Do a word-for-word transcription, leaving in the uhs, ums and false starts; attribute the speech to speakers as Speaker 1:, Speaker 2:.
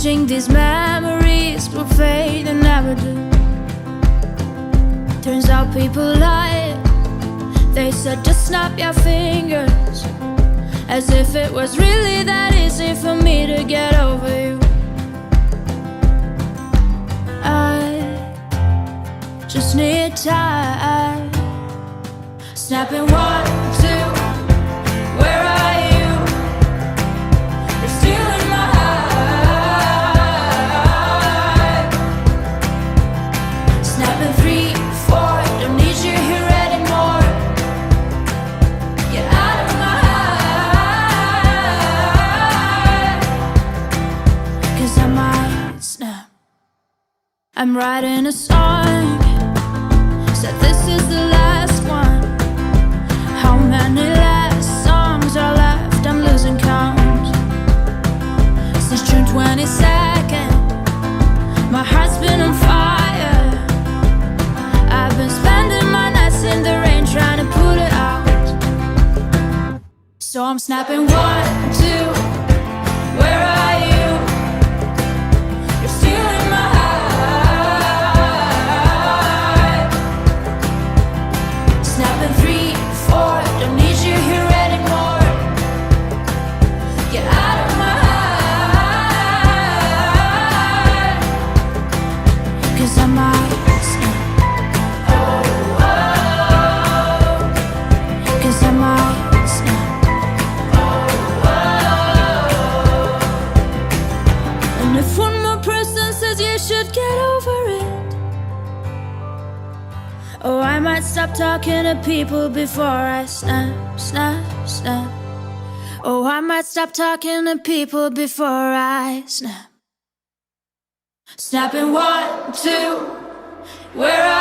Speaker 1: Wishing these memories will fade and never do. Turns out people lie. They said just snap your fingers, as if it was really that easy for me to get over you. I just need time. Snapping one, two, where are you? You're still in my heart. Snapping three, four, don't need you here anymore. Get out of my heart, 'cause I might snap. I'm writing a song, said this is the last one. How many last songs are left? I'm losing count. Since June twenty-second, my heart's been on fire. I've been spending my nights in the rain trying to put it out. So I'm snapping one, two, where are you? You're still in my heart. Snapping three, four, don't need you here anymore. Get out of my heart, 'cause I might snap. Oh, oh, 'cause I might snap. Oh, oh. And if one more person says you should get over it, oh, I might stop talking to people before I snap, snap, snap. Oh, I might stop talking to people before I snap. Snapping one, two, where